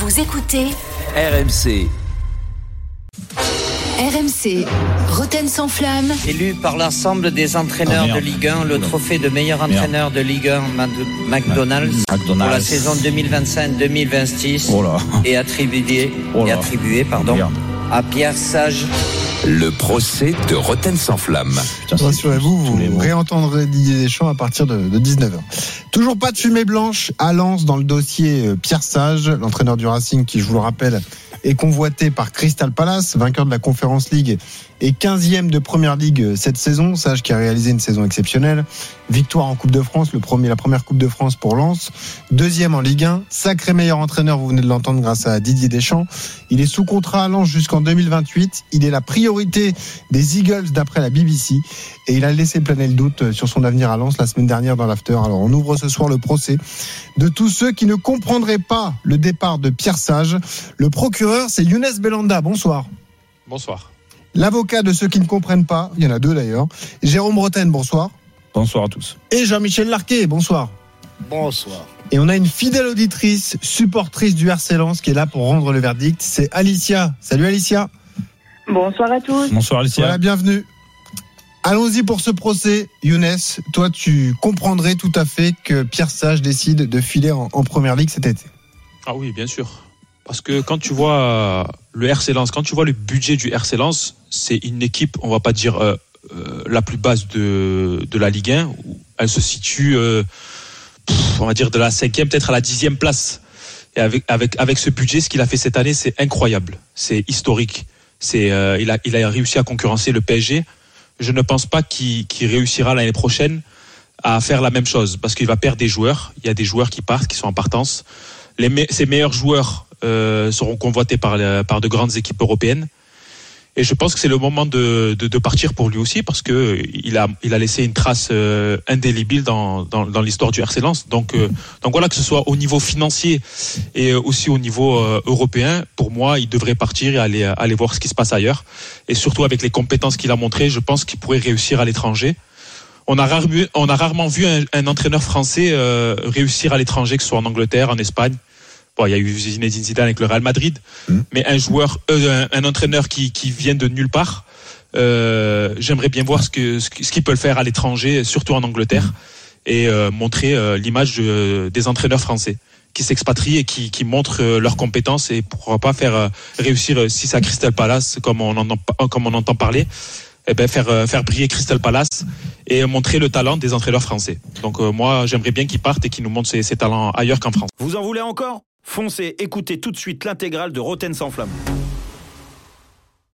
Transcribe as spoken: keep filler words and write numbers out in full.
Vous écoutez R M C. R M C, Roten sans flamme. Élu par l'ensemble des entraîneurs oh, de Ligue un, le trophée de meilleur entraîneur de Ligue un McDonald's, McDonald's pour la saison deux mille vingt-cinq deux mille vingt-six oh est attribué, oh est attribué pardon, à Pierre Sage. Le procès de Roten sans flamme. Rassurez-vous, vous, vous réentendrez Didier Deschamps à partir de, de dix-neuf heures. Toujours pas de fumée blanche à Lens dans le dossier Pierre Sage, l'entraîneur du Racing qui, je vous le rappelle, est convoité par Crystal Palace, vainqueur de la Conference League et quinzième de Première Ligue cette saison. Sage qui a réalisé une saison exceptionnelle. Victoire en Coupe de France, le premier, la première Coupe de France pour Lens. Deuxième en Ligue un. Sacré meilleur entraîneur, vous venez de l'entendre grâce à Didier Deschamps. Il est sous contrat à Lens jusqu'en deux mille vingt-huit. Il est la priorité des Eagles d'après la B B C. Et il a laissé planer le doute sur son avenir à Lens la semaine dernière dans l'after. Alors on ouvre ce soir le procès de tous ceux qui ne comprendraient pas le départ de Pierre Sage. Le procureur, c'est Younes Belhanda. Bonsoir. Bonsoir. L'avocat de ceux qui ne comprennent pas, il y en a deux d'ailleurs, Jérôme Roten, bonsoir. Bonsoir à tous. Et Jean-Michel Larquet, bonsoir. Bonsoir. Et on a une fidèle auditrice, supportrice du R C Lens qui est là pour rendre le verdict, c'est Alicia. Salut Alicia. Bonsoir à tous. Bonsoir Alicia. Voilà, bienvenue. Allons-y pour ce procès. Younes, toi tu comprendrais tout à fait que Pierre Sage décide de filer en, en Première Ligue cet été. Ah oui, bien sûr. Parce que quand tu vois le R C Lens, quand tu vois le budget du R C Lens, c'est une équipe, on va pas dire euh, euh, la plus basse de, de la Ligue un. Où elle se situe, euh, pff, on va dire de la cinquième, peut-être à la dixième place. Et avec, avec, avec ce budget, ce qu'il a fait cette année, c'est incroyable. C'est historique. C'est, euh, il a, il a réussi à concurrencer le P S G. Je ne pense pas qu'il, qu'il réussira l'année prochaine à faire la même chose. Parce qu'il va perdre des joueurs. Il y a des joueurs qui partent, qui sont en partance. Les me- ses meilleurs joueurs euh, seront convoités par, les, par de grandes équipes européennes. Et je pense que c'est le moment de, de, de partir pour lui aussi, parce que il a, il a laissé une trace euh, indélébile dans, dans, dans l'histoire du R C Lens. Donc, euh, donc voilà, que ce soit au niveau financier et aussi au niveau euh, européen, pour moi, il devrait partir et aller, aller voir ce qui se passe ailleurs. Et surtout avec les compétences qu'il a montrées, je pense qu'il pourrait réussir à l'étranger. On a, rarement, on a rarement vu un, un entraîneur français euh, réussir à l'étranger, que ce soit en Angleterre, en Espagne. Bon, il y a eu Zinedine Zidane avec le Real Madrid, mmh. mais un joueur, euh, un, un entraîneur qui, qui vient de nulle part, euh, j'aimerais bien voir ce, que, ce, ce qu'il peut le faire à l'étranger, surtout en Angleterre, mmh. et euh, montrer euh, l'image de, des entraîneurs français qui s'expatrient et qui, qui montrent euh, leurs compétences et pourquoi pas faire euh, réussir, euh, si c'est à Crystal Palace, comme on entend, comme on entend parler, eh ben faire, euh, faire briller Crystal Palace et montrer le talent des entraîneurs français. Donc euh, moi, j'aimerais bien qu'ils partent et qu'ils nous montrent ses, ses talents ailleurs qu'en France. Vous en voulez encore ? Foncez, écoutez tout de suite l'intégrale de Roten sans flamme.